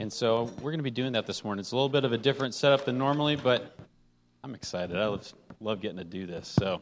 And so we're going to be doing that this morning. It's a little bit of a different setup than normally, but I'm excited. I love getting to do this. So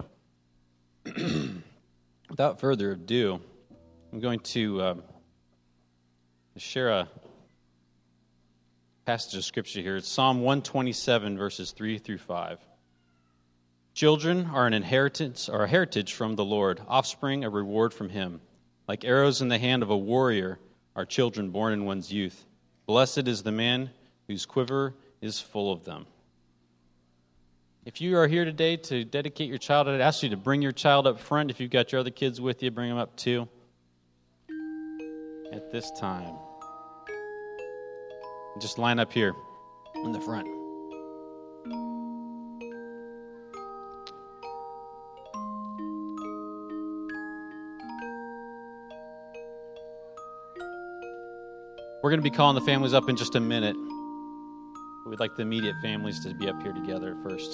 without further ado, I'm going to share a passage of Scripture here. It's Psalm 127, verses 3 through 5. Children are an inheritance, or a heritage from the Lord, offspring a reward from Him. Like arrows in the hand of a warrior are children born in one's youth. Blessed is the man whose quiver is full of them. If you are here today to dedicate your child, I'd ask you to bring your child up front. If you've got your other kids with you, bring them up too. At this time, just line up here in the front. We're going to be calling the families up in just a minute. We'd like the immediate families to be up here together first.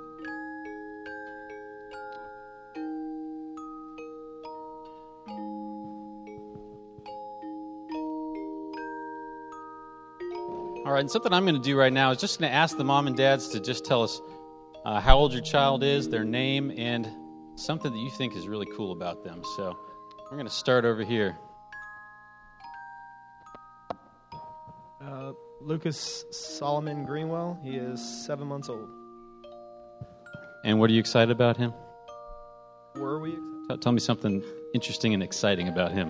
All right, and something I'm going to do right now is just going to ask the mom and dads to just tell us how old your child is, their name, and something that you think is really cool about them. So we're going to start over here. Lucas Solomon Greenwell. He is 7 months old. And what are you excited about him? Were we excited? Tell me something interesting and exciting about him.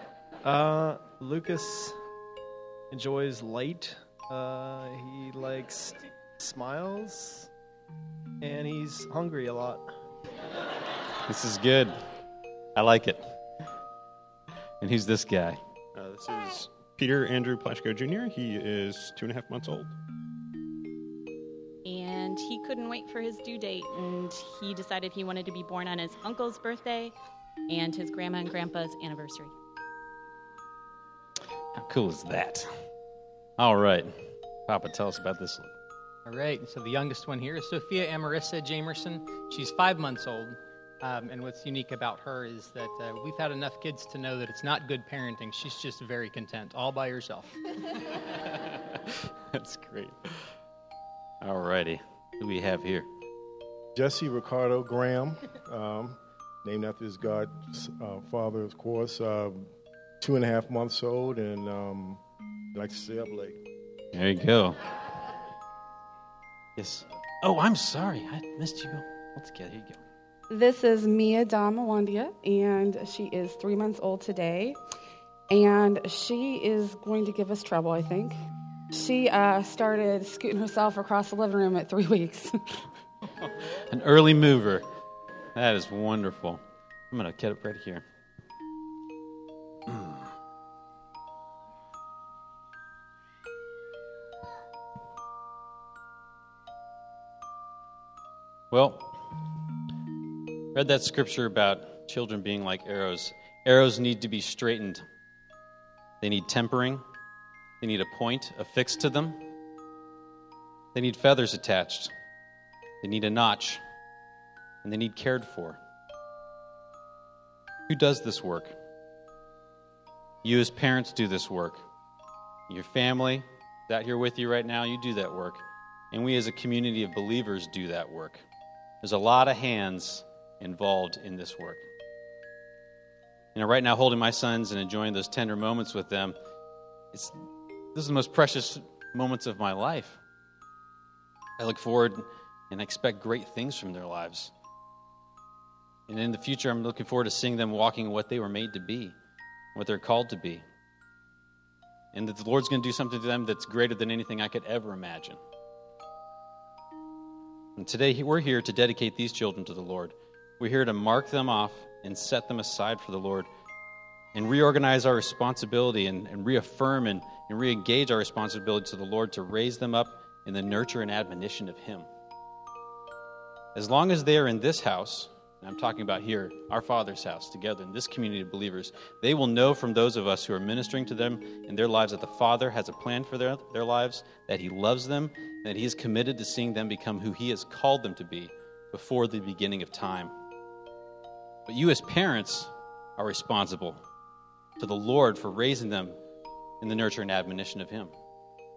Lucas enjoys light. He likes smiles. And he's hungry a lot. This is good. I like it. And who's this guy? This is Peter Andrew Plashko Jr. He is 2.5 months old. And he couldn't wait for his due date, and he decided he wanted to be born on his uncle's birthday and his grandma and grandpa's anniversary. How cool is that? All right. Papa, tell us about this. All right, so the youngest one here is Sophia Amarissa Jamerson. She's 5 months old. And what's unique about her is that we've had enough kids to know that it's not good parenting. She's just very content, all by herself. That's great. All righty. Who do we have here? Jesse Ricardo Graham, named after his father, of course, 2.5 months old, and likes to stay up late. There you go. Yes. Oh, I'm sorry. I missed you. Let's get here you go. This is Mia Damawandia, and she is 3 months old today, and she is going to give us trouble, I think. She started scooting herself across the living room at 3 weeks. An early mover. That is wonderful. I'm going to get up right here. Well, read that scripture about children being like arrows. Arrows need to be straightened. They need tempering. They need a point affixed to them. They need feathers attached. They need a notch. And they need cared for. Who does this work? You as parents do this work. Your family is out here with you right now. You do that work. And we as a community of believers do that work. There's a lot of hands involved in this work. You know, right now, holding my sons and enjoying those tender moments with them, this is the most precious moments of my life. I look forward and expect great things from their lives. And in the future, I'm looking forward to seeing them walking what they were made to be, what they're called to be. And that the Lord's going to do something to them that's greater than anything I could ever imagine. And today, we're here to dedicate these children to the Lord. We're here to mark them off and set them aside for the Lord and reorganize our responsibility and reaffirm and re-engage our responsibility to the Lord to raise them up in the nurture and admonition of Him. As long as they are in this house, and I'm talking about here, our Father's house, together in this community of believers, they will know from those of us who are ministering to them in their lives that the Father has a plan for their lives, that He loves them, and that He is committed to seeing them become who He has called them to be before the beginning of time. But you as parents are responsible to the Lord for raising them in the nurture and admonition of Him.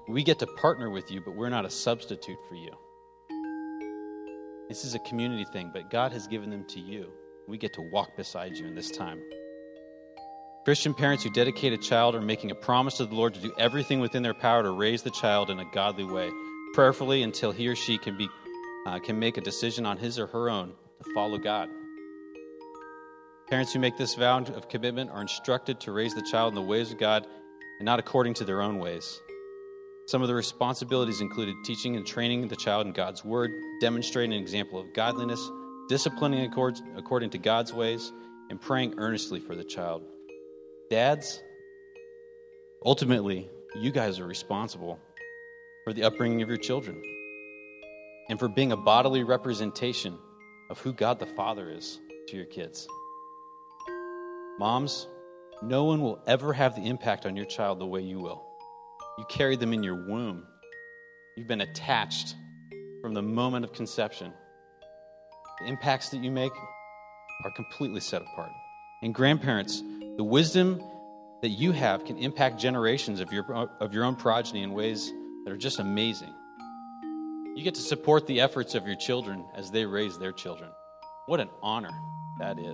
We get to partner with you, but we're not a substitute for you. This is a community thing, but God has given them to you. We get to walk beside you in this time. Christian parents who dedicate a child are making a promise to the Lord to do everything within their power to raise the child in a godly way, prayerfully until he or she can make a decision on his or her own to follow God. Parents who make this vow of commitment are instructed to raise the child in the ways of God and not according to their own ways. Some of the responsibilities included teaching and training the child in God's word, demonstrating an example of godliness, disciplining according to God's ways, and praying earnestly for the child. Dads, ultimately, you guys are responsible for the upbringing of your children and for being a bodily representation of who God the Father is to your kids. Moms, no one will ever have the impact on your child the way you will. You carried them in your womb. You've been attached from the moment of conception. The impacts that you make are completely set apart. And grandparents, the wisdom that you have can impact generations of your own progeny in ways that are just amazing. You get to support the efforts of your children as they raise their children. What an honor that is.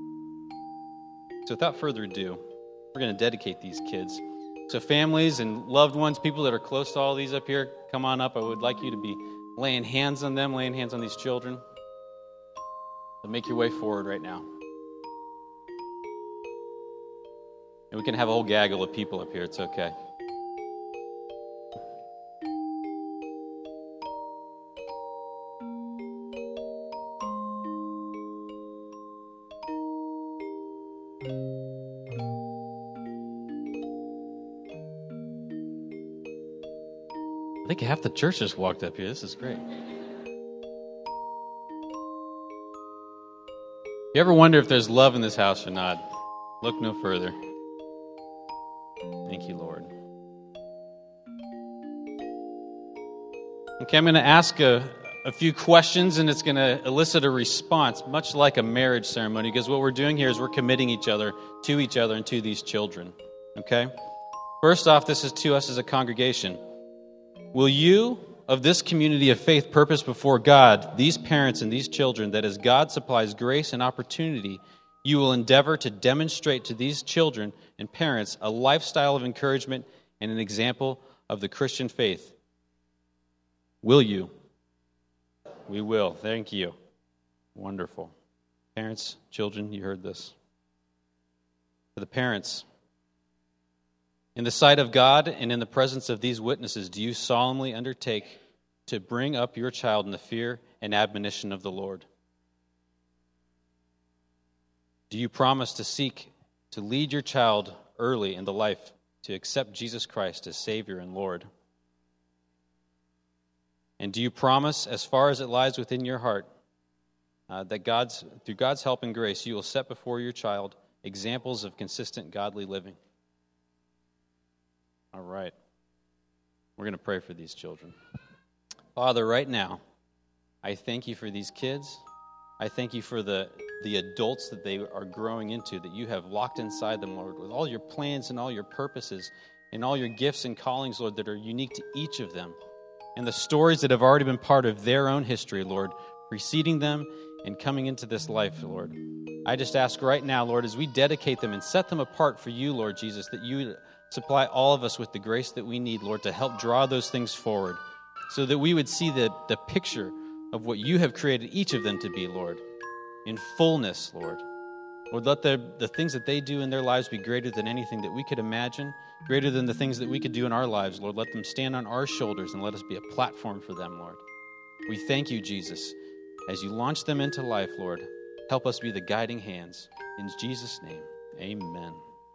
So without further ado, we're going to dedicate these kids. So families and loved ones, people that are close to all these up here, come on up. I would like you to be laying hands on them, laying hands on these children. So make your way forward right now. And we can have a whole gaggle of people up here. It's okay. I think half the church just walked up here. This is great. You ever wonder if there's love in this house or not? Look no further. Thank you, Lord. Okay, I'm going to ask a few questions, and it's going to elicit a response, much like a marriage ceremony, because what we're doing here is we're committing each other, and to these children. Okay? First off, this is to us as a congregation. Will you, of this community of faith, purpose before God, these parents and these children, that as God supplies grace and opportunity, you will endeavor to demonstrate to these children and parents a lifestyle of encouragement and an example of the Christian faith? Will you? We will. Thank you. Wonderful. Parents, children, you heard this. For the parents, in the sight of God and in the presence of these witnesses, do you solemnly undertake to bring up your child in the fear and admonition of the Lord? Do you promise to seek to lead your child early in the life to accept Jesus Christ as Savior and Lord? And do you promise, as far as it lies within your heart, that through God's help and grace, you will set before your child examples of consistent godly living? All right. We're going to pray for these children. Father, right now, I thank you for these kids. I thank you for the adults that they are growing into, that you have locked inside them, Lord, with all your plans and all your purposes and all your gifts and callings, Lord, that are unique to each of them. And the stories that have already been part of their own history, Lord, preceding them and coming into this life, Lord. I just ask right now, Lord, as we dedicate them and set them apart for you, Lord Jesus, that you supply all of us with the grace that we need, Lord, to help draw those things forward so that we would see the picture of what you have created each of them to be, Lord, in fullness, Lord. Lord, let the things that they do in their lives be greater than anything that we could imagine, greater than the things that we could do in our lives, Lord. Let them stand on our shoulders and let us be a platform for them, Lord. We thank you, Jesus. As you launch them into life, Lord, help us be the guiding hands. In Jesus' name, amen.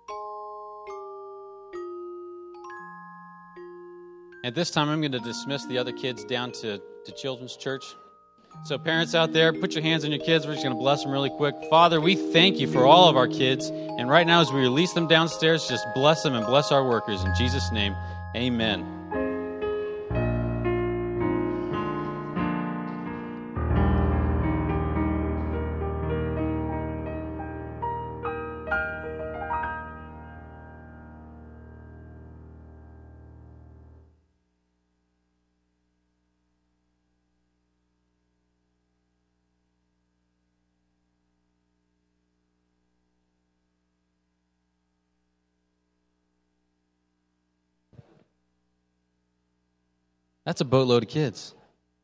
At this time, I'm going to dismiss the other kids down to Children's Church. So parents out there, put your hands on your kids. We're just going to bless them really quick. Father, we thank you for all of our kids. And right now, as we release them downstairs, just bless them and bless our workers. In Jesus' name, amen. That's a boatload of kids.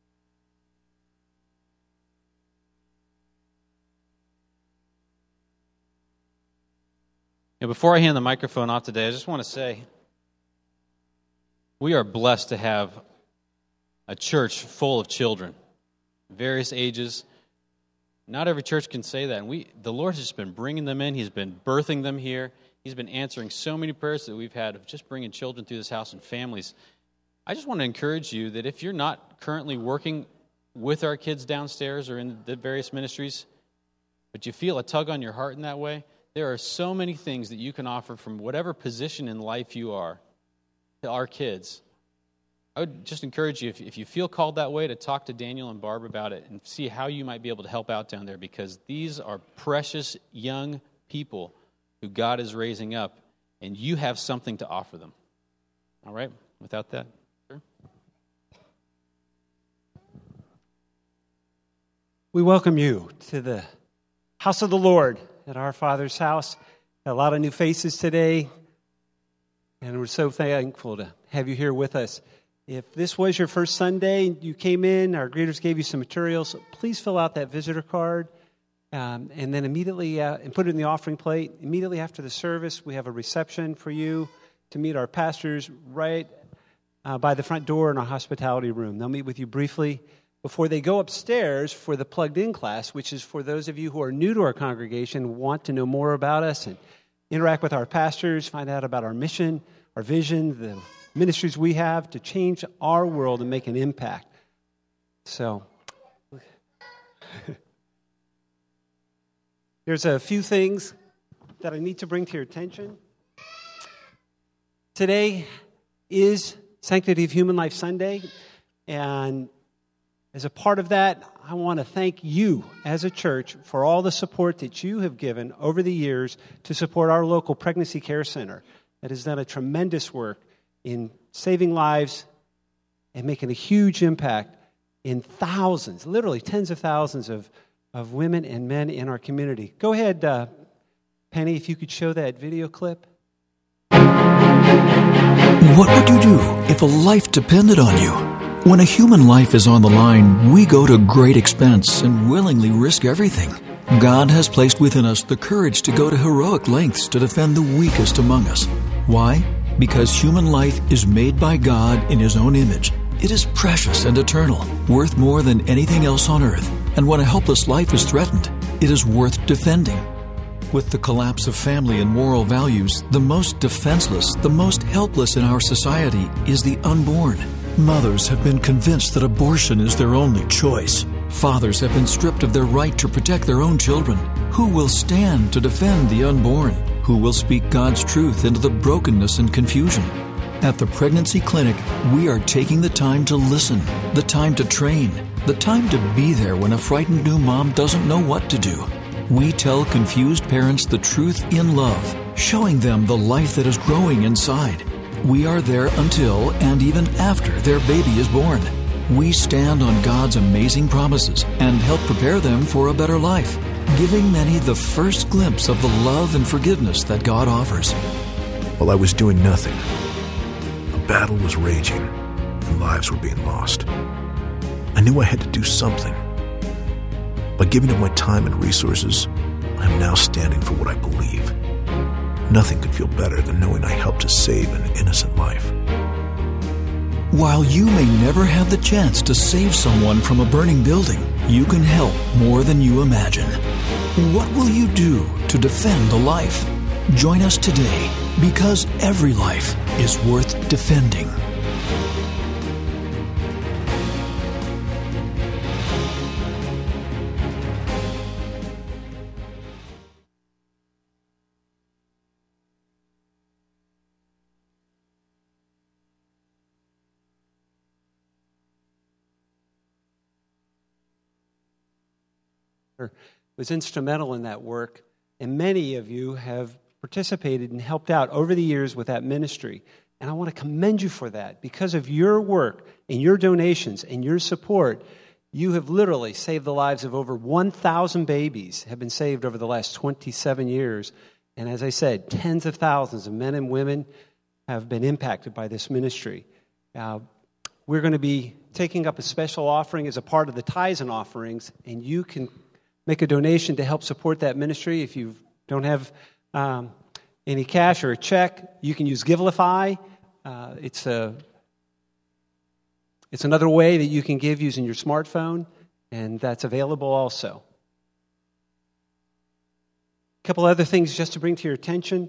Before I hand the microphone off today, I just want to say we are blessed to have a church full of children, various ages. Not every church can say that. And the Lord has just been bringing them in. He's been birthing them here. He's been answering so many prayers that we've had of just bringing children through this house and families. I just want to encourage you that if you're not currently working with our kids downstairs or in the various ministries, but you feel a tug on your heart in that way, there are so many things that you can offer from whatever position in life you are to our kids. I would just encourage you, if you feel called that way, to talk to Daniel and Barb about it and see how you might be able to help out down there, because these are precious young people who God is raising up, and you have something to offer them. All right? Without that, sure. We welcome you to the house of the Lord at our Father's house. A lot of new faces today, and we're so thankful to have you here with us. If this was your first Sunday, you came in, our greeters gave you some materials, please fill out that visitor card, and then immediately and put it in the offering plate. Immediately after the service, we have a reception for you to meet our pastors right by the front door in our hospitality room. They'll meet with you briefly before they go upstairs for the plugged-in class, which is for those of you who are new to our congregation, want to know more about us and interact with our pastors, find out about our mission, our vision, the ministries we have to change our world and make an impact. So, there's a few things that I need to bring to your attention. Today is Sanctity of Human Life Sunday, and as a part of that, I want to thank you as a church for all the support that you have given over the years to support our local pregnancy care center that has done a tremendous work in saving lives and making a huge impact in thousands, literally tens of thousands of women and men in our community. Go ahead, Penny, if you could show that video clip. What would you do if a life depended on you? When a human life is on the line, we go to great expense and willingly risk everything. God has placed within us the courage to go to heroic lengths to defend the weakest among us. Why? Because human life is made by God in His own image. It is precious and eternal, worth more than anything else on earth. And when a helpless life is threatened, it is worth defending. With the collapse of family and moral values, the most defenseless, the most helpless in our society is the unborn. Mothers have been convinced that abortion is their only choice. Fathers have been stripped of their right to protect their own children. Who will stand to defend the unborn? Who will speak God's truth into the brokenness and confusion? At the Pregnancy Clinic, we are taking the time to listen, the time to train, the time to be there when a frightened new mom doesn't know what to do. We tell confused parents the truth in love, showing them the life that is growing inside. We are there until and even after their baby is born. We stand on God's amazing promises and help prepare them for a better life, giving many the first glimpse of the love and forgiveness that God offers. While I was doing nothing, a battle was raging and lives were being lost. I knew I had to do something. By giving up my time and resources, I am now standing for what I believe. Nothing could feel better than knowing I helped to save an innocent life. While you may never have the chance to save someone from a burning building, you can help more than you imagine. What will you do to defend a life? Join us today, because every life is worth defending. Was instrumental in that work, and many of you have participated and helped out over the years with that ministry. And I want to commend you for that. Because of your work and your donations and your support, you have literally saved the lives of over 1,000 babies have been saved over the last 27 years. And as I said, tens of thousands of men and women have been impacted by this ministry. we're going to be taking up a special offering as a part of the tithes and offerings, and you can make a donation to help support that ministry. If you don't have any cash or a check, you can use Givelify. It's another way that you can give using your smartphone, and that's available also. A couple other things just to bring to your attention.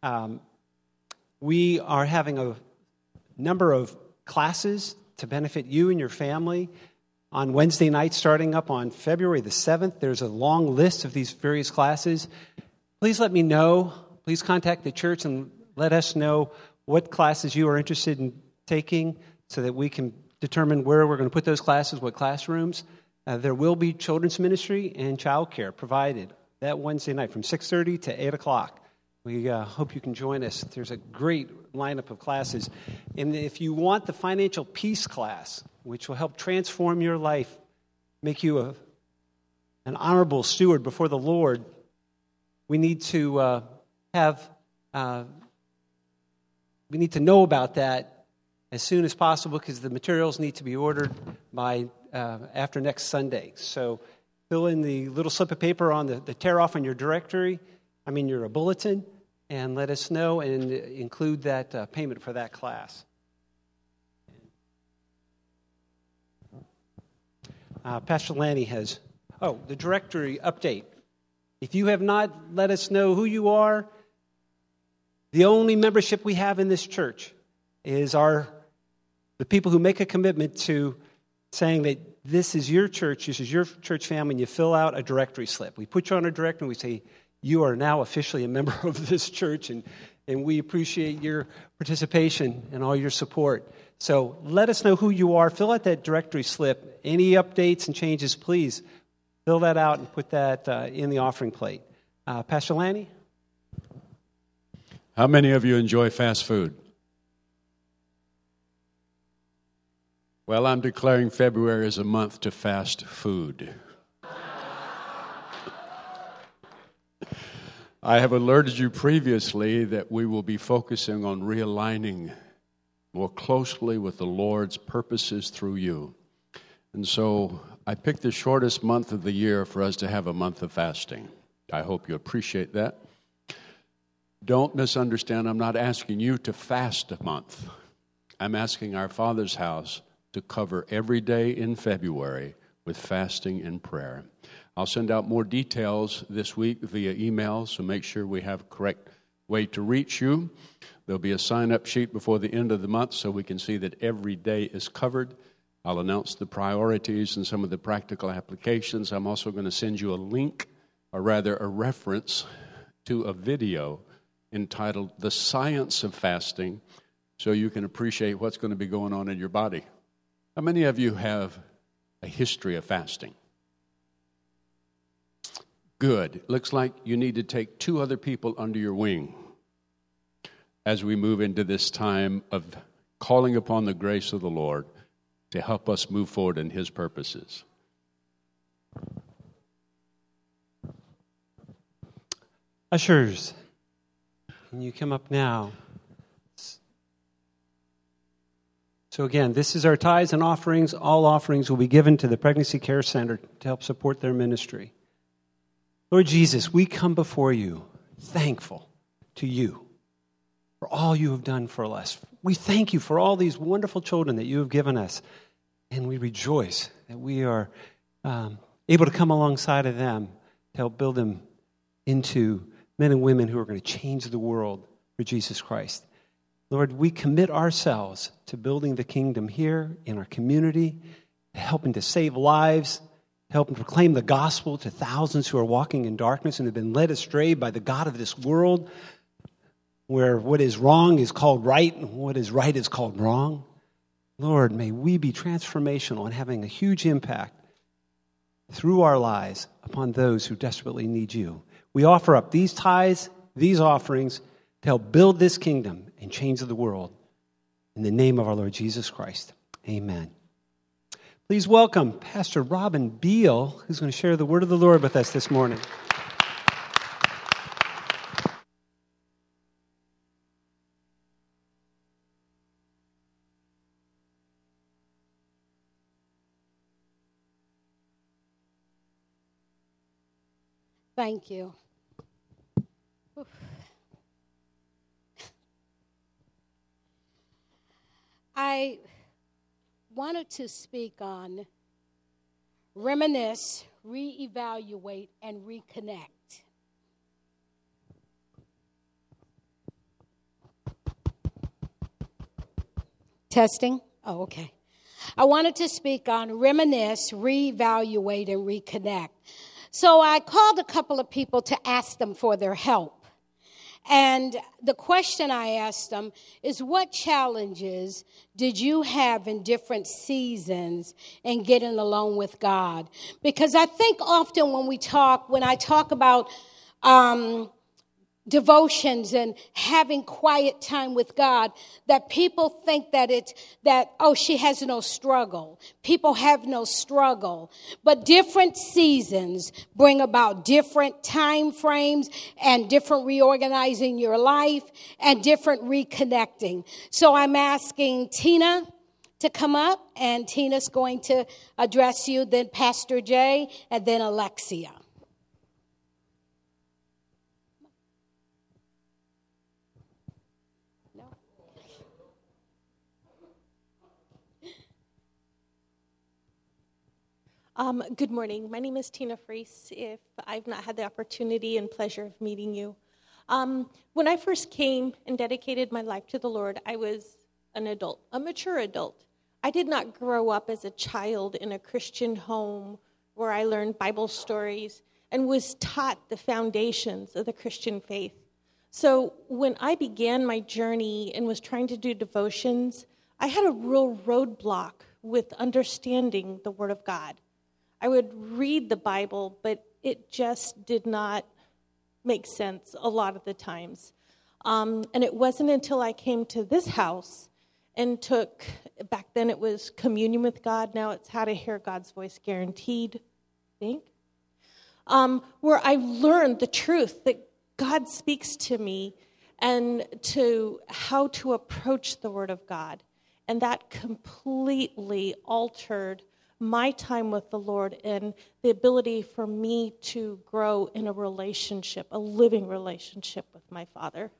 We are having a number of classes to benefit you and your family on Wednesday night, starting up on February the 7th. There's a long list of these various classes. Please let me know. Please contact the church and let us know what classes you are interested in taking so that we can determine where we're going to put those classes, what classrooms. There will be children's ministry and childcare provided that Wednesday night from 6:30 to 8 o'clock. We hope you can join us. There's a great lineup of classes. And if you want the financial peace class, which will help transform your life, make you an honorable steward before the Lord, we need to we need to know about that as soon as possible because the materials need to be ordered by after next Sunday. So fill in the little slip of paper on the tear-off on your your bulletin, and let us know and include that payment for that class. Pastor Lanny has, the directory update. If you have not let us know who you are, the only membership we have in this church is the people who make a commitment to saying that this is your church family, and you fill out a directory slip. We put you on a directory and we say, you are now officially a member of this church, and we appreciate your participation and all your support. So let us know who you are. Fill out that directory slip. Any updates and changes, please fill that out and put that in the offering plate. Pastor Lanny? How many of you enjoy fast food? Well, I'm declaring February as a month to fast food. I have alerted you previously that we will be focusing on realigning more closely with the Lord's purposes through you. And so I picked the shortest month of the year for us to have a month of fasting. I hope you appreciate that. Don't misunderstand, I'm not asking you to fast a month. I'm asking our Father's house to cover every day in February with fasting and prayer. I'll send out more details this week via email, so make sure we have a correct way to reach you. There'll be a sign-up sheet before the end of the month so we can see that every day is covered. I'll announce the priorities and some of the practical applications. I'm also going to send you a link, or rather a reference, to a video entitled The Science of Fasting, so you can appreciate what's going to be going on in your body. How many of you have a history of fasting? Good. Looks like you need to take 2 other people under your wing as we move into this time of calling upon the grace of the Lord to help us move forward in His purposes. Ushers, can you come up now? So again, this is our tithes and offerings. All offerings will be given to the Pregnancy Care Center to help support their ministry. Lord Jesus, we come before you thankful to you for all you have done for us. We thank you for all these wonderful children that you have given us, and we rejoice that we are able to come alongside of them to help build them into men and women who are going to change the world for Jesus Christ. Lord, we commit ourselves to building the kingdom here in our community, helping to save lives, helping proclaim the gospel to thousands who are walking in darkness and have been led astray by the god of this world, where what is wrong is called right and what is right is called wrong. Lord, may we be transformational and having a huge impact through our lives upon those who desperately need you. We offer up these tithes, these offerings, to help build this kingdom and change the world. In the name of our Lord Jesus Christ, amen. Please welcome Pastor Robin Beal, who's going to share the word of the Lord with us this morning. Thank you. I wanted to speak on reminisce, reevaluate, and reconnect. Testing? Oh, okay. I wanted to speak on reminisce, reevaluate, and reconnect. So I called a couple of people to ask them for their help. And the question I asked them is, what challenges did you have in different seasons in getting along with God? Because I think often when I talk about devotions and having quiet time with God, that people think that she has no struggle. People have no struggle. But different seasons bring about different time frames and different reorganizing your life and different reconnecting. So I'm asking Tina to come up, and Tina's going to address you, then Pastor Jay, and then Alexia. Good morning. My name is Tina Freese. If I've not had the opportunity and pleasure of meeting you. When I first came and dedicated my life to the Lord, I was an adult, a mature adult. I did not grow up as a child in a Christian home where I learned Bible stories and was taught the foundations of the Christian faith. So when I began my journey and was trying to do devotions, I had a real roadblock with understanding the Word of God. I would read the Bible, but it just did not make sense a lot of the times. And it wasn't until I came to this house and took, back then it was Communion with God, now it's How to Hear God's Voice Guaranteed, I think, where I learned the truth that God speaks to me and to how to approach the Word of God. And that completely altered my time with the Lord and the ability for me to grow in a relationship, a living relationship with my Father.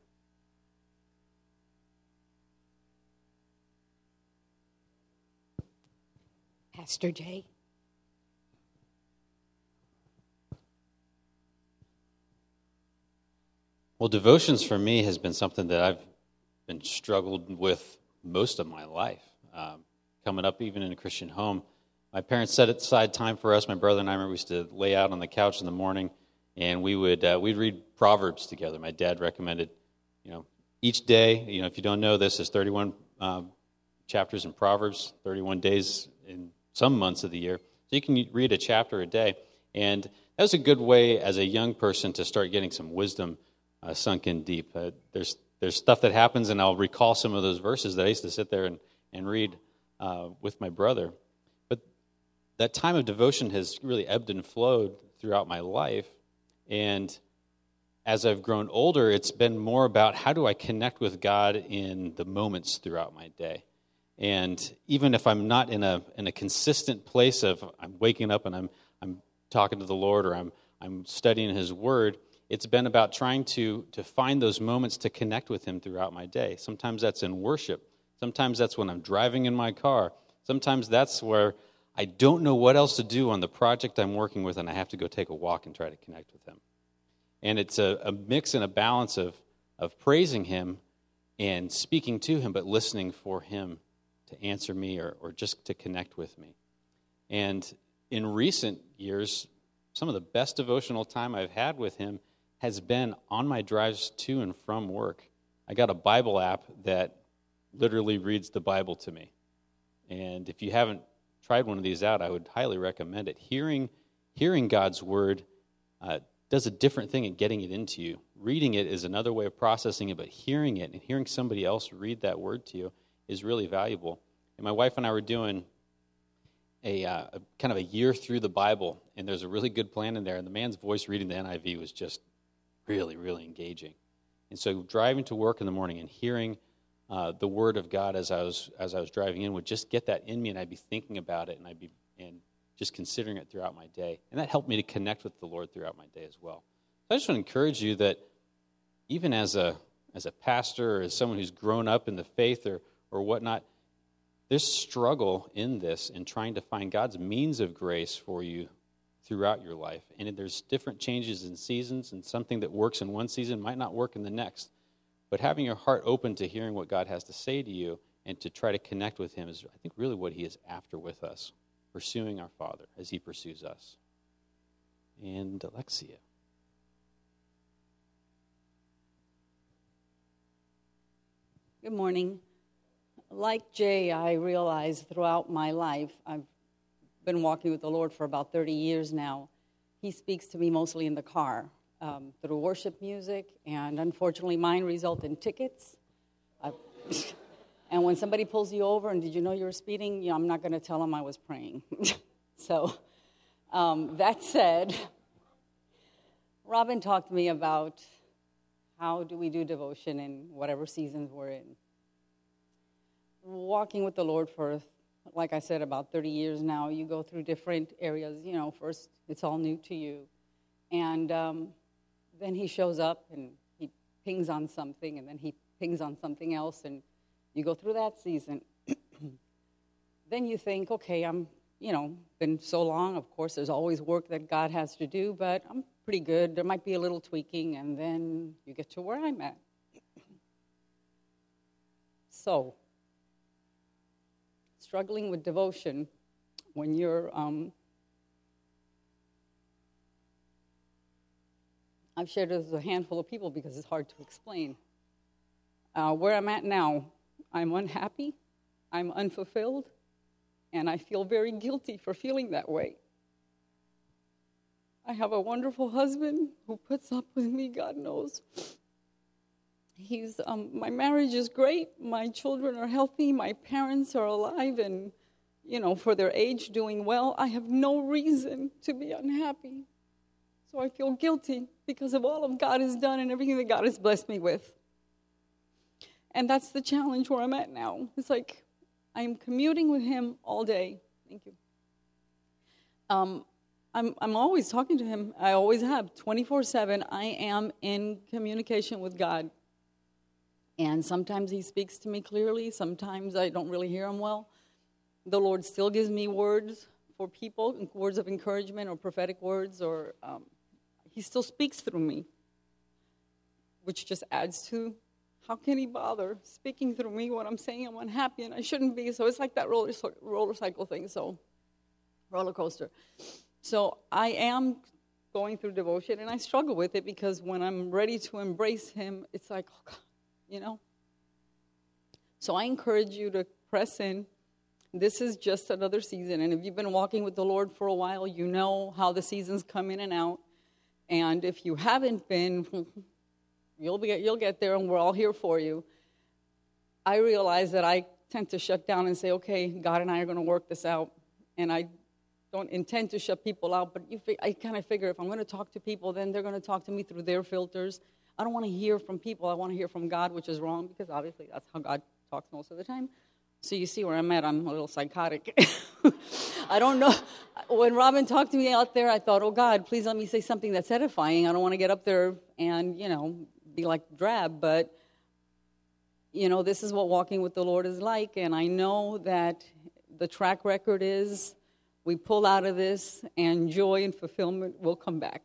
Pastor Jay. Well, devotions for me has been something that I've been struggled with most of my life. Coming up even in a Christian home, my parents set aside time for us. My brother and I remember we used to lay out on the couch in the morning, and we'd read Proverbs together. My dad recommended, each day, if you don't know this, there's 31 chapters in Proverbs, 31 days in some months of the year. So you can read a chapter a day. And that was a good way as a young person to start getting some wisdom sunk in deep. There's stuff that happens, and I'll recall some of those verses that I used to sit there and read with my brother. But that time of devotion has really ebbed and flowed throughout my life. And as I've grown older, it's been more about how do I connect with God in the moments throughout my day. And even if I'm not in a consistent place of I'm waking up and I'm talking to the Lord or I'm studying His Word, it's been about trying to find those moments to connect with Him throughout my day. Sometimes that's in worship. Sometimes that's when I'm driving in my car. Sometimes that's where I don't know what else to do on the project I'm working with, and I have to go take a walk and try to connect with Him. And it's a mix and a balance of praising Him and speaking to Him, but listening for Him to answer me or just to connect with me. And in recent years, some of the best devotional time I've had with Him has been on my drives to and from work. I got a Bible app that literally reads the Bible to me. And if you haven't tried one of these out, I would highly recommend it. Hearing God's Word does a different thing in getting it into you. Reading it is another way of processing it, but hearing it and hearing somebody else read that Word to you is really valuable. And my wife and I were doing a kind of a year through the Bible, and there's a really good plan in there, and the man's voice reading the NIV was just really, really engaging. And so driving to work in the morning and hearing the Word of God as I was driving in would just get that in me, and I'd be thinking about it, and just considering it throughout my day. And that helped me to connect with the Lord throughout my day as well. So I just want to encourage you that even as a pastor or as someone who's grown up in the faith or whatnot, there's struggle in this in trying to find God's means of grace for you throughout your life. And there's different changes in seasons, and something that works in one season might not work in the next. But having your heart open to hearing what God has to say to you and to try to connect with him is, I think, really what he is after with us, pursuing our Father as he pursues us. And Alexia. Good morning. Like Jay, I realized throughout my life, I've been walking with the Lord for about 30 years now. He speaks to me mostly in the car through worship music, and unfortunately mine result in tickets. And when somebody pulls you over and did you know you were speeding, I'm not going to tell them I was praying. So that said, Robin talked to me about how do we do devotion in whatever seasons we're in. Walking with the Lord for, like I said, about 30 years now, you go through different areas. First it's all new to you. And then he shows up and he pings on something, and then he pings on something else, and you go through that season. Then you think, okay, I'm, been so long. Of course, there's always work that God has to do, but I'm pretty good. There might be a little tweaking, and then you get to where I'm at. So, struggling with devotion when you're, I've shared this with a handful of people because it's hard to explain. Where I'm at now, I'm unhappy, I'm unfulfilled, and I feel very guilty for feeling that way. I have a wonderful husband who puts up with me, God knows. My marriage is great. My children are healthy. My parents are alive and, for their age, doing well. I have no reason to be unhappy. So I feel guilty because of all of God has done and everything that God has blessed me with. And that's the challenge where I'm at now. It's like I'm commuting with him all day. Thank you. I'm always talking to him. I always have, 24/7. I am in communication with God. And sometimes he speaks to me clearly. Sometimes I don't really hear him well. The Lord still gives me words for people, words of encouragement or prophetic words, or he still speaks through me, which just adds to, how can he bother speaking through me when I'm saying I'm unhappy and I shouldn't be? So it's like that roller cycle thing, roller coaster. So I am going through devotion, and I struggle with it because when I'm ready to embrace him, it's like, oh God, So I encourage you to press in. This is just another season, and if you've been walking with the Lord for a while, you know how the seasons come in and out. And if you haven't been, you'll get there, and we're all here for you. I realize that I tend to shut down and say, okay, God and I are going to work this out. And I don't intend to shut people out, but I kind of figure if I'm going to talk to people, then they're going to talk to me through their filters. I don't want to hear from people. I want to hear from God, which is wrong, because obviously that's how God talks most of the time. So you see where I'm at. I'm a little psychotic. I don't know. When Robin talked to me out there, I thought, oh, God, please let me say something that's edifying. I don't want to get up there and, be like drab. But, this is what walking with the Lord is like. And I know that the track record is we pull out of this and joy and fulfillment will come back.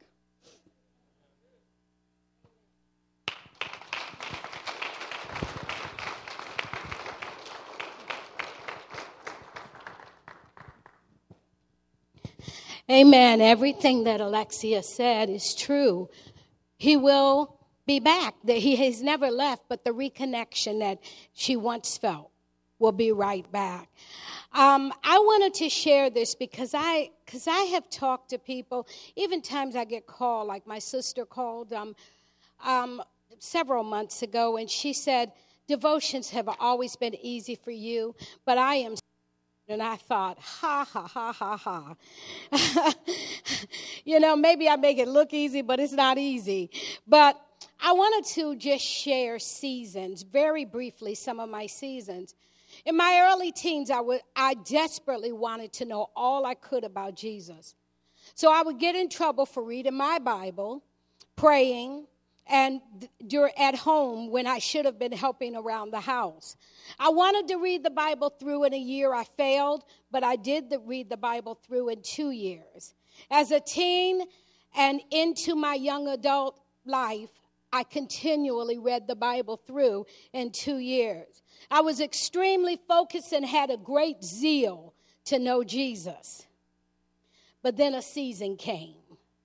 Amen. Everything that Alexia said is true. He will be back. He has never left, but the reconnection that she once felt will be right back. I wanted to share this because I have talked to people. Even times I get called, like my sister called several months ago, and she said, devotions have always been easy for you, but I am. And I thought, ha, ha, ha, ha, ha. Maybe I make it look easy, but it's not easy. But I wanted to just share seasons, very briefly, some of my seasons. In my early teens, I desperately wanted to know all I could about Jesus. So I would get in trouble for reading my Bible, praying, and at home when I should have been helping around the house. I wanted to read the Bible through in a year. I failed, but I did read the Bible through in 2 years. As a teen and into my young adult life, I continually read the Bible through in 2 years. I was extremely focused and had a great zeal to know Jesus. But then a season came.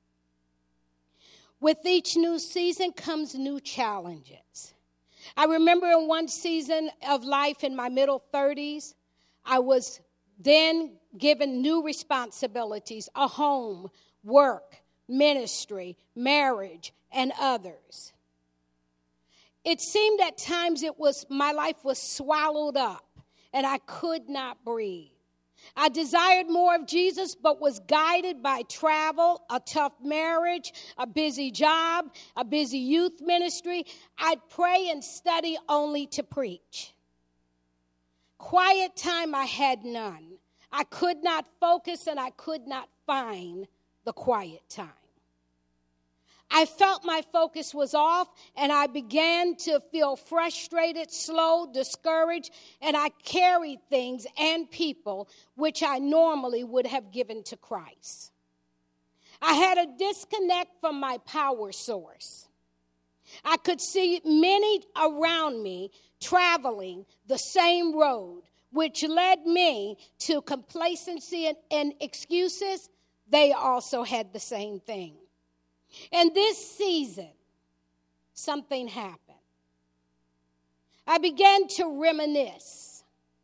With each new season comes new challenges. I remember in one season of life in my middle 30s, I was then given new responsibilities, a home, work, ministry, marriage, and others. It seemed at times my life was swallowed up and I could not breathe. I desired more of Jesus, but was guided by travel, a tough marriage, a busy job, a busy youth ministry. I'd pray and study only to preach. Quiet time I had none. I could not focus and I could not find the quiet time. I felt my focus was off, and I began to feel frustrated, slow, discouraged, and I carried things and people which I normally would have given to Christ. I had a disconnect from my power source. I could see many around me traveling the same road, which led me to complacency and excuses. They also had the same thing. In this season, something happened. I began to reminisce.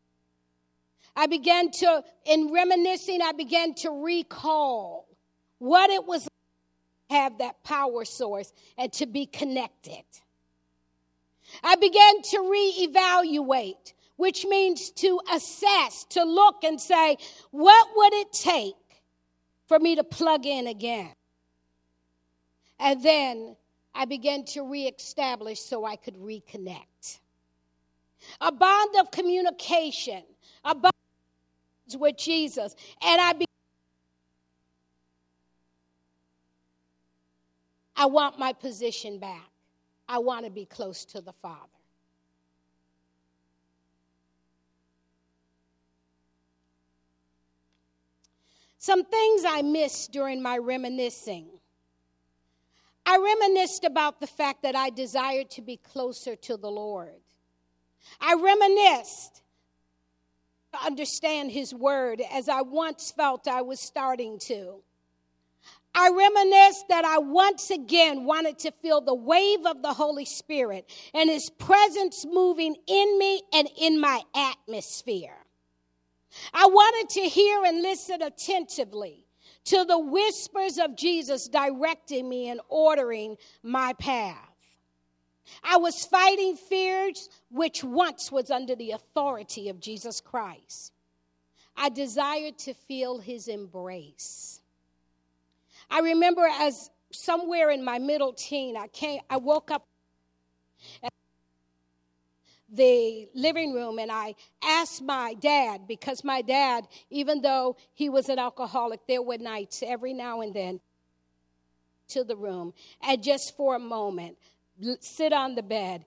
In reminiscing, I began to recall what it was like to have that power source and to be connected. I began to reevaluate, which means to assess, to look and say, what would it take for me to plug in again? And then I began to reestablish so I could reconnect. A bond of communication, a bond with Jesus. And I want my position back. I want to be close to the Father. Some things I missed during my reminiscing. I reminisced about the fact that I desired to be closer to the Lord. I reminisced to understand His Word as I once felt I was starting to. I reminisced that I once again wanted to feel the wave of the Holy Spirit and His presence moving in me and in my atmosphere. I wanted to hear and listen attentively to the whispers of Jesus directing me and ordering my path. I was fighting fears which once was under the authority of Jesus Christ. I desired to feel His embrace. I remember as somewhere in my middle teen, I woke up at the living room and I asked my dad, because my dad, even though he was an alcoholic, there were nights every now and then to the room and just for a moment sit on the bed.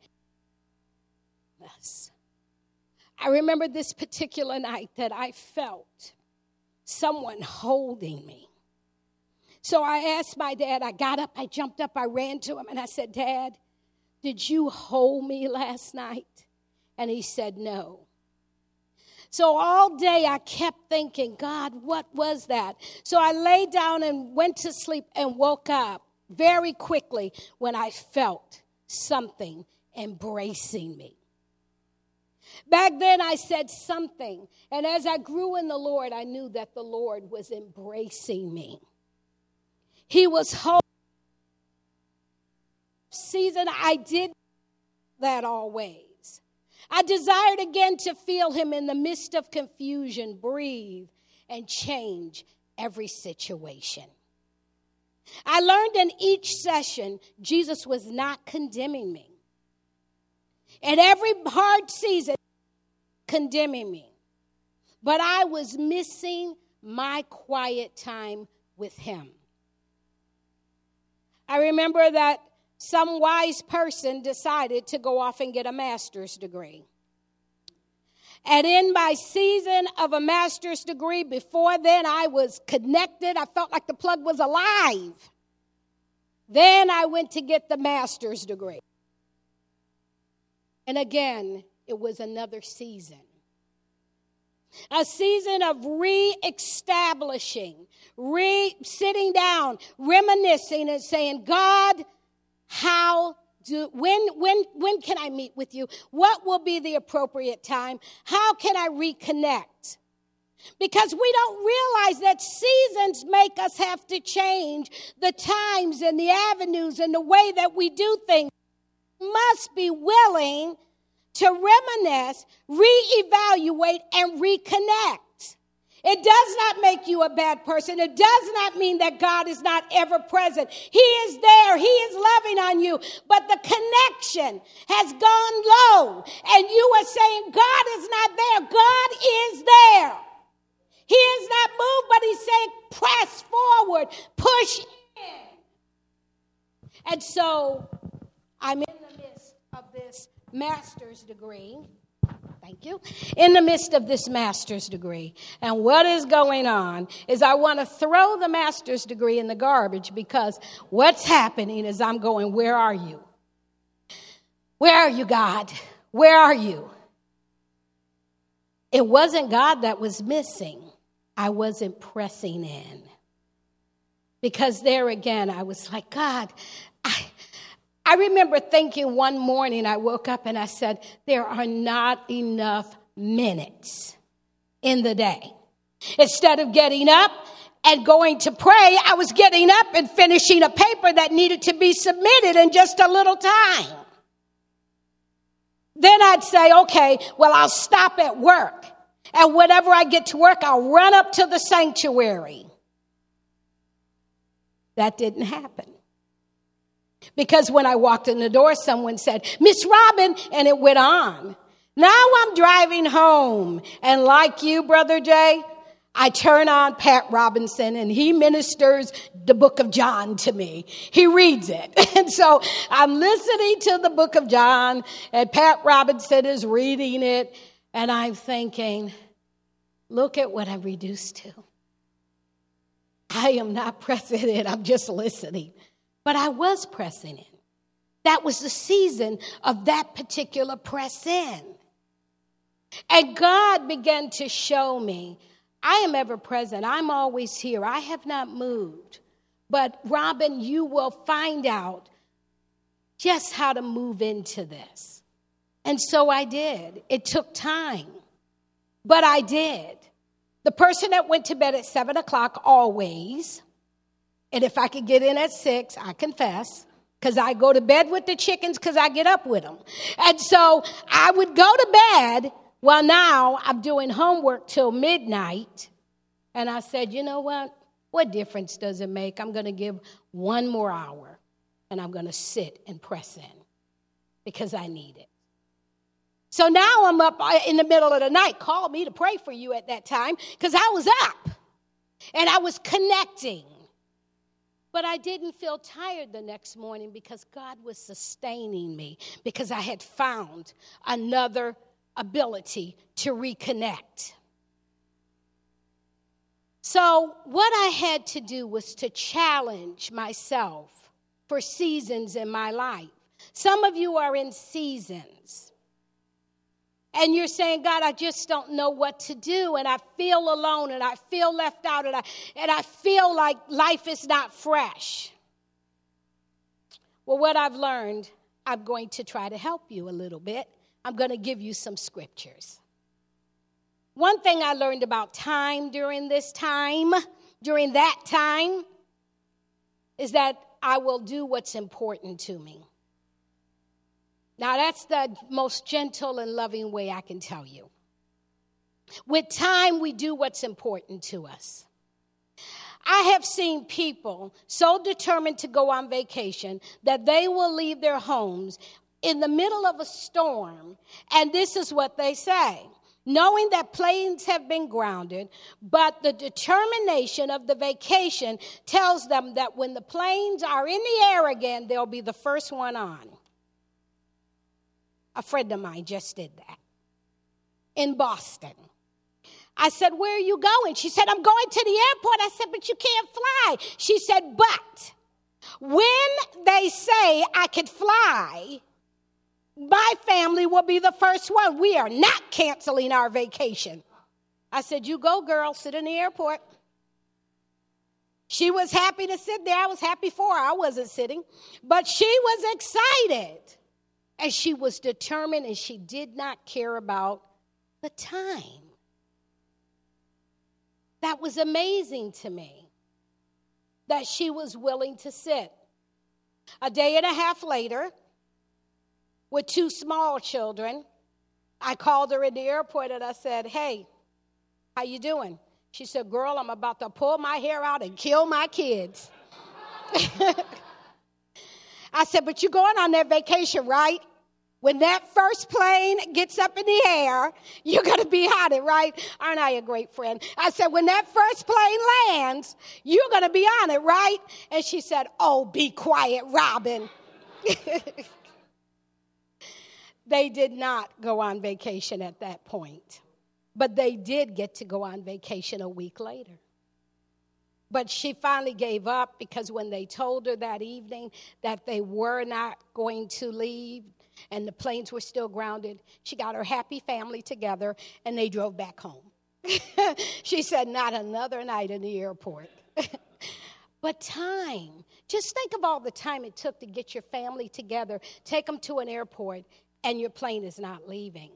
I remember this particular night that I felt someone holding me. So I asked my dad, I got up, I jumped up, I ran to him and I said, Dad, did you hold me last night? And he said, no. So all day I kept thinking, God, what was that? So I lay down and went to sleep and woke up very quickly when I felt something embracing me. Back then I said something, and as I grew in the Lord, I knew that the Lord was embracing me. He was holding. Season I did that always. I desired again to feel Him in the midst of confusion, breathe, and change every situation. I learned in each session, Jesus was not condemning me. In every hard season, condemning me. But I was missing my quiet time with him. I remember that some wise person decided to go off and get a master's degree. And in my season of a master's degree, before then I was connected. I felt like the plug was alive. Then I went to get the master's degree. And again, it was another season. A season of re-establishing, sitting down, reminiscing and saying, God, when can I meet with you? What will be the appropriate time? How can I reconnect? Because we don't realize that seasons make us have to change the times and the avenues and the way that we do things. We must be willing to reminisce, reevaluate, and reconnect. It does not make you a bad person. It does not mean that God is not ever present. He is there. He is loving on you. But the connection has gone low. And you are saying, God is not there. God is there. He is not moved, but he's saying, press forward, push in. And so I'm in the midst of this master's degree. Thank you. In the midst of this master's degree. And what is going on is I want to throw the master's degree in the garbage, because what's happening is I'm going, where are you? Where are you, God? Where are you? It wasn't God that was missing. I wasn't pressing in. Because there again, I was like, God, I remember thinking one morning, I woke up and I said, there are not enough minutes in the day. Instead of getting up and going to pray, I was getting up and finishing a paper that needed to be submitted in just a little time. Then I'd say, okay, well, I'll stop at work. And whenever I get to work, I'll run up to the sanctuary. That didn't happen. Because when I walked in the door, someone said, Miss Robin, and it went on. Now I'm driving home. And like you, Brother Jay, I turn on Pat Robinson and he ministers the book of John to me. He reads it. And so I'm listening to the book of John and Pat Robinson is reading it. And I'm thinking, look at what I'm reduced to. I am not pressing in. I'm just listening. But I was pressing in. That was the season of that particular press in. And God began to show me, I am ever present. I'm always here. I have not moved. But Robin, you will find out just how to move into this. And so I did. It took time. But I did. The person that went to bed at 7 o'clock always, and if I could get in at 6, I confess, because I go to bed with the chickens because I get up with them. And so I would go to bed. Well, now I'm doing homework till midnight. And I said, you know what? What difference does it make? I'm going to give 1 more hour, and I'm going to sit and press in because I need it. So now I'm up in the middle of the night. Call me to pray for you at that time because I was up and I was connecting. But I didn't feel tired the next morning because God was sustaining me, because I had found another ability to reconnect. So what I had to do was to challenge myself for seasons in my life. Some of you are in seasons. And you're saying, God, I just don't know what to do. And I feel alone and I feel left out and I feel like life is not fresh. Well, what I've learned, I'm going to try to help you a little bit. I'm going to give you some scriptures. One thing I learned about time during that time, is that I will do what's important to me. Now, that's the most gentle and loving way I can tell you. With time, we do what's important to us. I have seen people so determined to go on vacation that they will leave their homes in the middle of a storm, and this is what they say. knowing that planes have been grounded, but the determination of the vacation tells them that when the planes are in the air again, they'll be the first one on. A friend of mine just did that in Boston. I said, where are you going? She said, I'm going to the airport. I said, but you can't fly. She said, but when they say I could fly, my family will be the first one. We are not canceling our vacation. I said, you go, girl, sit in the airport. She was happy to sit there. I was happy for her. I wasn't sitting. But she was excited. And she was determined, and she did not care about the time. That was amazing to me, that she was willing to sit. A day and a half later, with 2 small children, I called her in the airport and I said, hey, how you doing? She said, girl, I'm about to pull my hair out and kill my kids. I said, but you're going on that vacation, right? When that first plane gets up in the air, you're going to be on it, right? Aren't I a great friend? I said, when that first plane lands, you're going to be on it, right? And she said, oh, be quiet, Robin. They did not go on vacation at that point, but they did get to go on vacation a week later. But she finally gave up because when they told her that evening that they were not going to leave and the planes were still grounded, she got her happy family together and they drove back home. She said, not another night in the airport. But time, just think of all the time it took to get your family together, take them to an airport, and your plane is not leaving.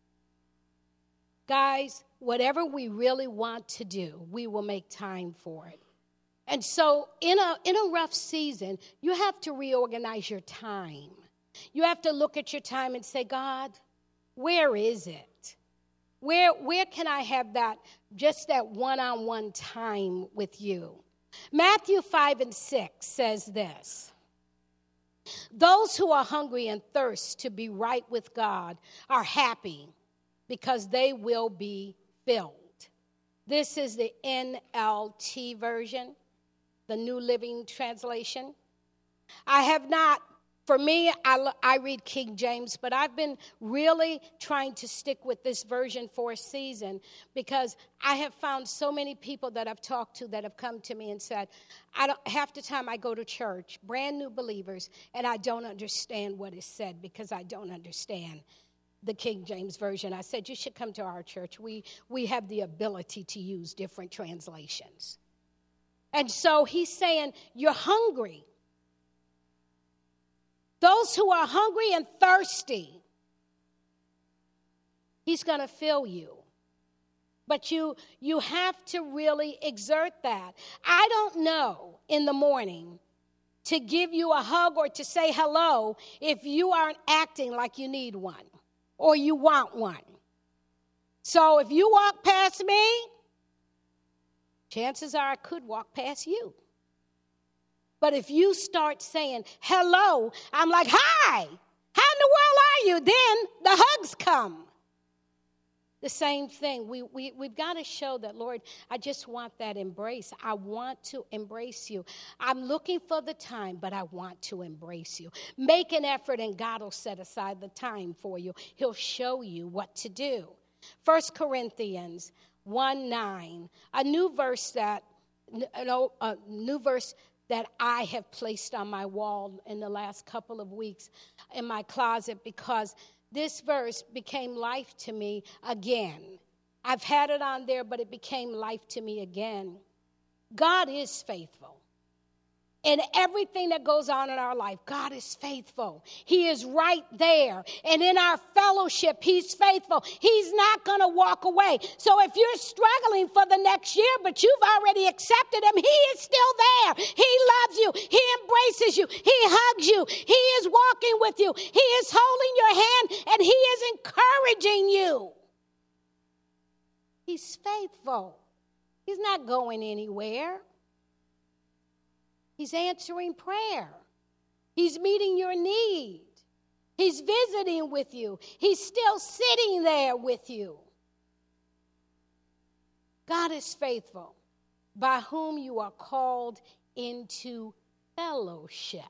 Guys, whatever we really want to do, we will make time for it. And so in a rough season, you have to reorganize your time. You have to look at your time and say, God, where is it? Where can I have that one-on-one time with you? Matthew 5:6 says this. Those who are hungry and thirst to be right with God are happy because they will be filled. This is the NLT version, the New Living Translation. For me, I read King James, but I've been really trying to stick with this version for a season because I have found so many people that I've talked to that have come to me and said, half the time I go to church, brand new believers, and I don't understand what is said because I don't understand the King James Version. I said, you should come to our church. We have the ability to use different translations. And so he's saying, you're hungry. Those who are hungry and thirsty, he's going to fill you. But you have to really exert that. I don't know in the morning to give you a hug or to say hello if you aren't acting like you need one or you want one. So if you walk past me, chances are I could walk past you. But if you start saying, hello, I'm like, hi, how in the world are you? Then the hugs come. The same thing. We've got to show that, Lord, I just want that embrace. I want to embrace you. I'm looking for the time, but I want to embrace you. Make an effort, and God will set aside the time for you. He'll show you what to do. 1 Corinthians 1:9, a new verse that I have placed on my wall in the last couple of weeks in my closet because this verse became life to me again. I've had it on there, but it became life to me again. God is faithful. In everything that goes on in our life, God is faithful. He is right there. And in our fellowship, he's faithful. He's not going to walk away. So if you're struggling for the next year, but you've already accepted him, he is still there. He loves you. He embraces you. He hugs you. He is walking with you. He is holding your hand, and he is encouraging you. He's faithful. He's not going anywhere. He's answering prayer. He's meeting your need. He's visiting with you. He's still sitting there with you. God is faithful, by whom you are called into fellowship.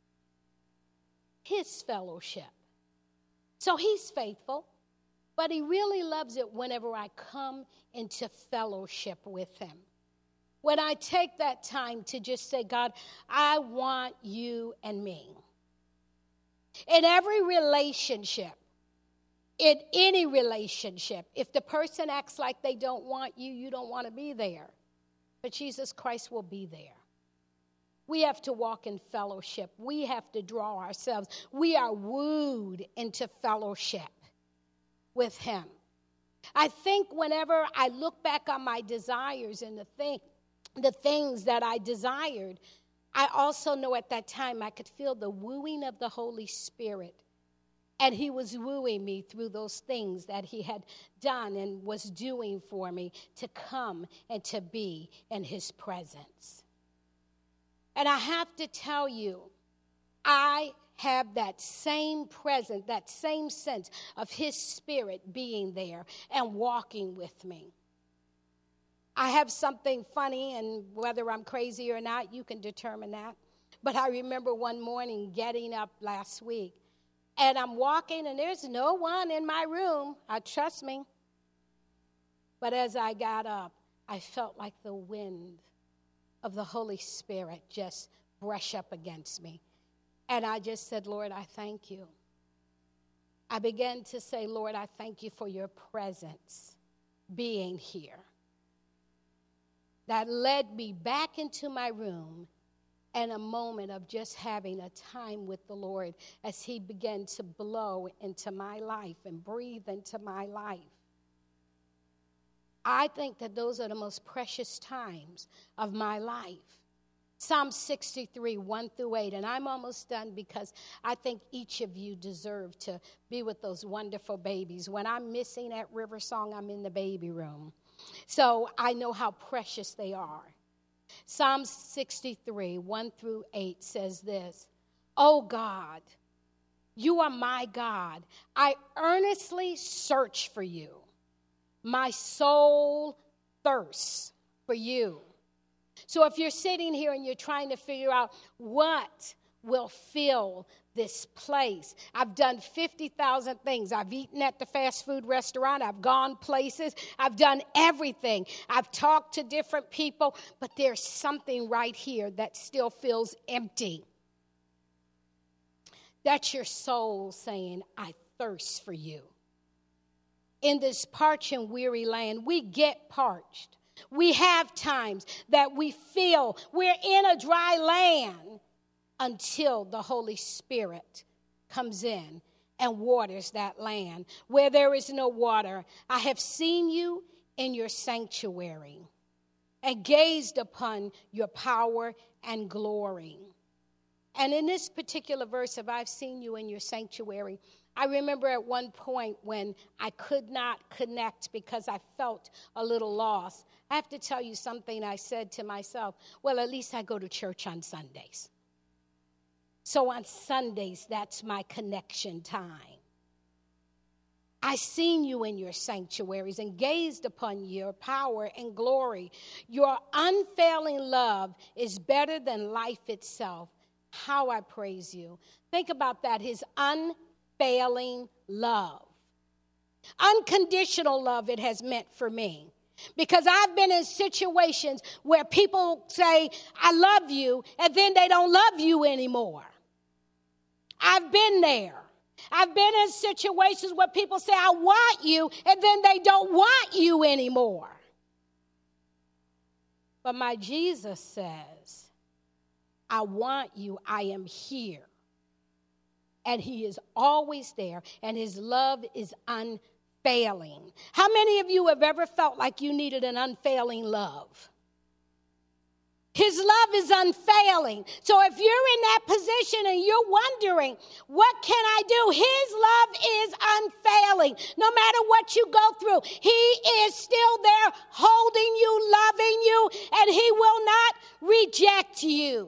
His fellowship. So he's faithful, but he really loves it whenever I come into fellowship with him. When I take that time to just say, God, I want you and me. In every relationship, in any relationship, if the person acts like they don't want you, you don't want to be there. But Jesus Christ will be there. We have to walk in fellowship. We have to draw ourselves. We are wooed into fellowship with him. I think whenever I look back on my desires and the things that I desired, I also know at that time I could feel the wooing of the Holy Spirit. And he was wooing me through those things that he had done and was doing for me to come and to be in his presence. And I have to tell you, I have that same presence, that same sense of his spirit being there and walking with me. I have something funny, and whether I'm crazy or not, you can determine that. But I remember one morning getting up last week, and I'm walking, and there's no one in my room. Trust me. But as I got up, I felt like the wind of the Holy Spirit just brush up against me. And I just said, Lord, I thank you. I began to say, Lord, I thank you for your presence being here. That led me back into my room and a moment of just having a time with the Lord as he began to blow into my life and breathe into my life. I think that those are the most precious times of my life. Psalm 63, 1-8, and I'm almost done because I think each of you deserve to be with those wonderful babies. When I'm missing at River Song, I'm in the baby room. So I know how precious they are. Psalm 63, 1-8 says this, "Oh God, you are my God. I earnestly search for you. My soul thirsts for you." So if you're sitting here and you're trying to figure out what will fill this place. I've done 50,000 things. I've eaten at the fast food restaurant. I've gone places. I've done everything. I've talked to different people, but there's something right here that still feels empty. That's your soul saying, I thirst for you. In this parched and weary land, we get parched. We have times that we feel we're in a dry land until the Holy Spirit comes in and waters that land. Where there is no water, I have seen you in your sanctuary and gazed upon your power and glory. And in this particular verse of I've seen you in your sanctuary, I remember at one point when I could not connect because I felt a little lost. I have to tell you something I said to myself, well, at least I go to church on Sundays. So on Sundays, that's my connection time. I seen you in your sanctuaries and gazed upon your power and glory. Your unfailing love is better than life itself. How I praise you. Think about that, his unfailing love. Unconditional love it has meant for me. Because I've been in situations where people say, I love you, and then they don't love you anymore. I've been there. I've been in situations where people say, I want you, and then they don't want you anymore. But my Jesus says, I want you, I am here. And he is always there, and his love is unfailing. How many of you have ever felt like you needed an unfailing love? His love is unfailing. So if you're in that position and you're wondering, what can I do? His love is unfailing. No matter what you go through, he is still there holding you, loving you, and he will not reject you.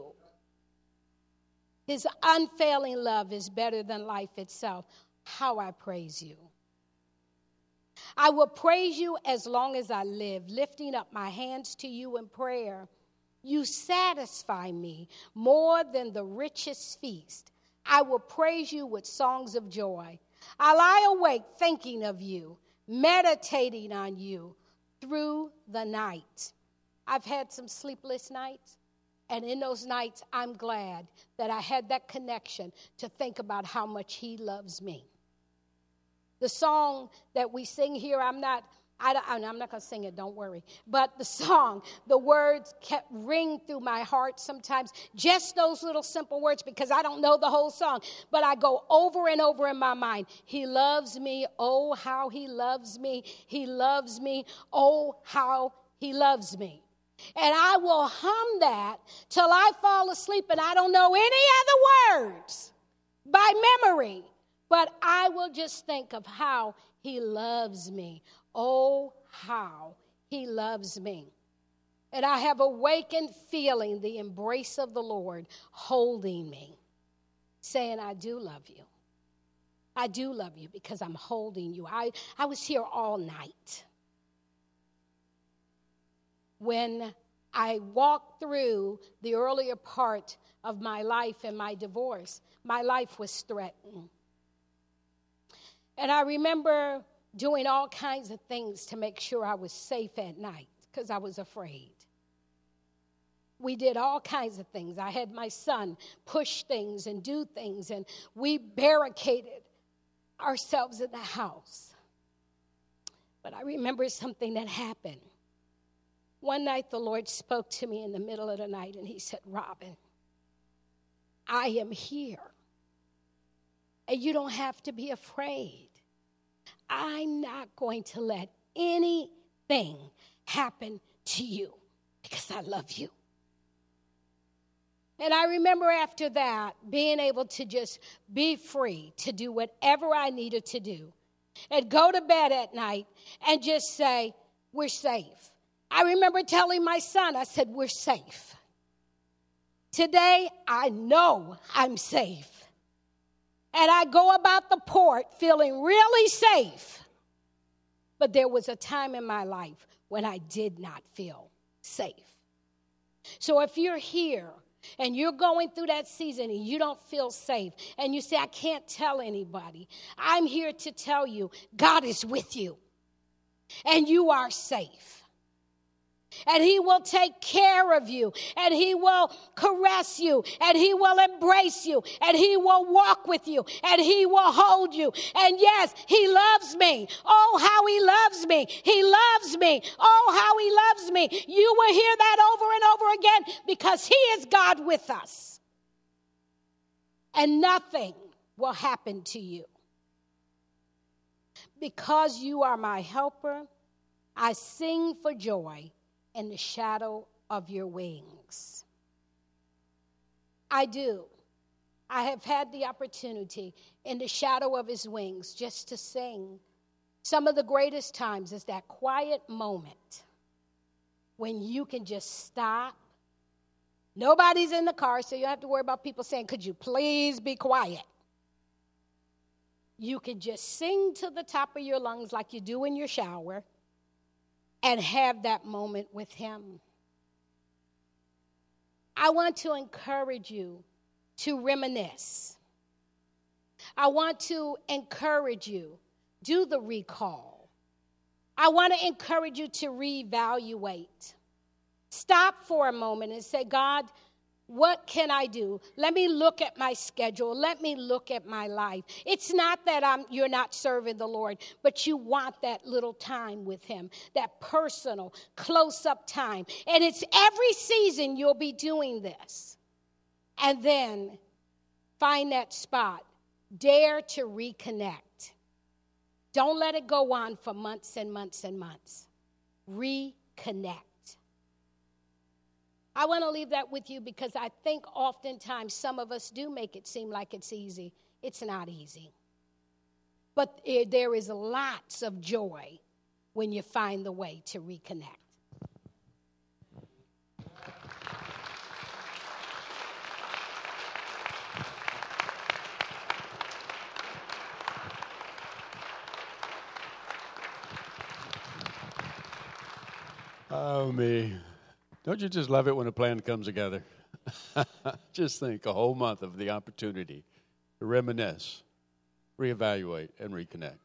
His unfailing love is better than life itself. How I praise you. I will praise you as long as I live, lifting up my hands to you in prayer. You satisfy me more than the richest feast. I will praise you with songs of joy. I lie awake thinking of you, meditating on you through the night. I've had some sleepless nights, and in those nights, I'm glad that I had that connection to think about how much he loves me. The song that we sing here, I'm not going to sing it, don't worry. But the song, the words kept ring through my heart sometimes. Just those little simple words, because I don't know the whole song. But I go over and over in my mind. He loves me, oh, how he loves me. He loves me, oh, how he loves me. And I will hum that till I fall asleep and I don't know any other words by memory. But I will just think of how he loves me. Oh, how he loves me. And I have awakened feeling the embrace of the Lord holding me, saying, I do love you. I do love you because I'm holding you. I was here all night. When I walked through the earlier part of my life and my divorce, my life was threatened. And I remember doing all kinds of things to make sure I was safe at night because I was afraid. We did all kinds of things. I had my son push things and do things, and we barricaded ourselves in the house. But I remember something that happened. One night the Lord spoke to me in the middle of the night, and he said, Robin, I am here. And you don't have to be afraid. I'm not going to let anything happen to you because I love you. And I remember after that being able to just be free to do whatever I needed to do and go to bed at night and just say, we're safe. I remember telling my son, I said, we're safe. Today, I know I'm safe. And I go about the port feeling really safe. But there was a time in my life when I did not feel safe. So if you're here and you're going through that season and you don't feel safe and you say, I can't tell anybody, I'm here to tell you God is with you and you are safe. And he will take care of you, and he will caress you, and he will embrace you, and he will walk with you, and he will hold you. And yes, he loves me. Oh, how he loves me. He loves me. Oh, how he loves me. You will hear that over and over again because he is God with us. And nothing will happen to you. Because you are my helper, I sing for joy in the shadow of your wings. I do. I have had the opportunity in the shadow of his wings just to sing. Some of the greatest times is that quiet moment when you can just stop. Nobody's in the car, so you don't have to worry about people saying, could you please be quiet? You can just sing to the top of your lungs like you do in your shower and have that moment with him. I want to encourage you to reminisce. I want to encourage you, do the recall. I want to encourage you to reevaluate. Stop for a moment and say, God, what can I do? Let me look at my schedule. Let me look at my life. It's not that you're not serving the Lord, but you want that little time with him, that personal, close-up time. And it's every season you'll be doing this. And then find that spot. Dare to reconnect. Don't let it go on for months and months and months. Reconnect. I want to leave that with you because I think oftentimes some of us do make it seem like it's easy. It's not easy. But there is lots of joy when you find the way to reconnect. Oh, me. Don't you just love it when a plan comes together? Just think a whole month of the opportunity to reminisce, reevaluate, and reconnect.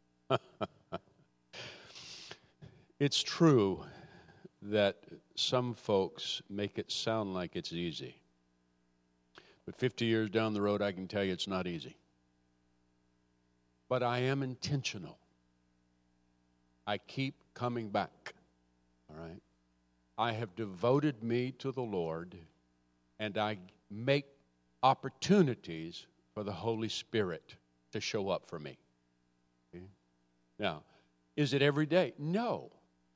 It's true that some folks make it sound like it's easy. But 50 years down the road, I can tell you it's not easy. But I am intentional. I keep coming back. All right? I have devoted me to the Lord, and I make opportunities for the Holy Spirit to show up for me. Okay? Now, is it every day? No.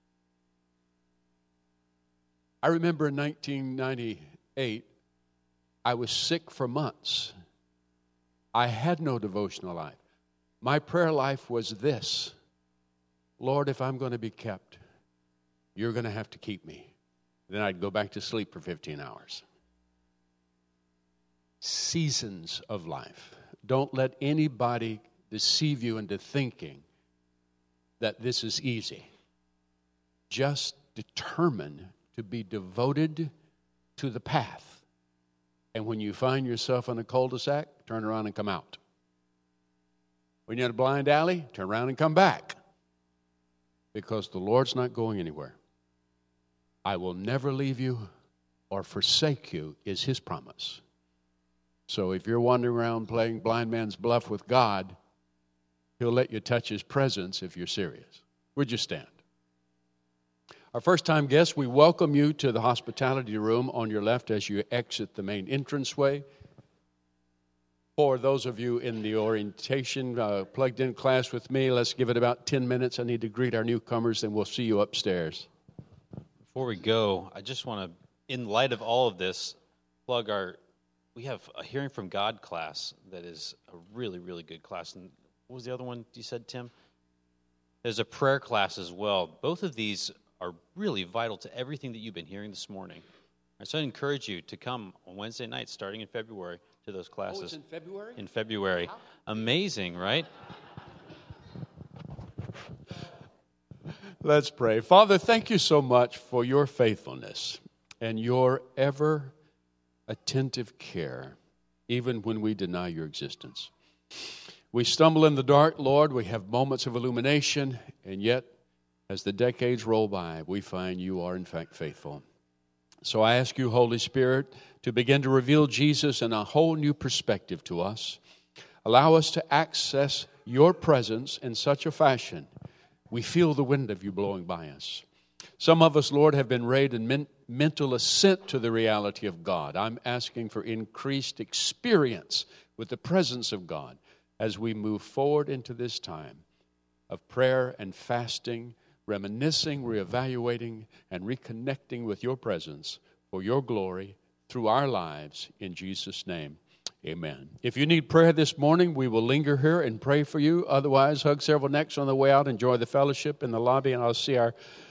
I remember in 1998, I was sick for months. I had no devotional life. My prayer life was this: Lord, if I'm going to be kept, you're going to have to keep me. Then I'd go back to sleep for 15 hours. Seasons of life. Don't let anybody deceive you into thinking that this is easy. Just determine to be devoted to the path. And when you find yourself in a cul-de-sac, turn around and come out. When you're in a blind alley, turn around and come back. Because the Lord's not going anywhere. I will never leave you or forsake you is His promise. So if you're wandering around playing blind man's bluff with God, He'll let you touch His presence if you're serious. Would you stand? Our first-time guests, we welcome you to the hospitality room on your left as you exit the main entranceway. For those of you in the orientation plugged-in class with me, let's give it about 10 minutes. I need to greet our newcomers, and we'll see you upstairs. Before we go, I just want to, in light of all of this, plug we have a Hearing from God class that is a really, really good class. And what was the other one you said, Tim? There's a prayer class as well. Both of these are really vital to everything that you've been hearing this morning. So I encourage you to come on Wednesday night, starting in February, to those classes. Oh, it's in February? In February. Amazing, right? Let's pray. Father, thank you so much for your faithfulness and your ever attentive care, even when we deny your existence. We stumble in the dark, Lord. We have moments of illumination, and yet, as the decades roll by, we find you are, in fact, faithful. So I ask you, Holy Spirit, to begin to reveal Jesus in a whole new perspective to us. Allow us to access your presence in such a fashion we feel the wind of you blowing by us. Some of us, Lord, have been raised in mental assent to the reality of God. I'm asking for increased experience with the presence of God as we move forward into this time of prayer and fasting, reminiscing, reevaluating, and reconnecting with your presence for your glory through our lives. In Jesus' name, amen. If you need prayer this morning, we will linger here and pray for you. Otherwise, hug several necks on the way out. Enjoy the fellowship in the lobby, and I'll see our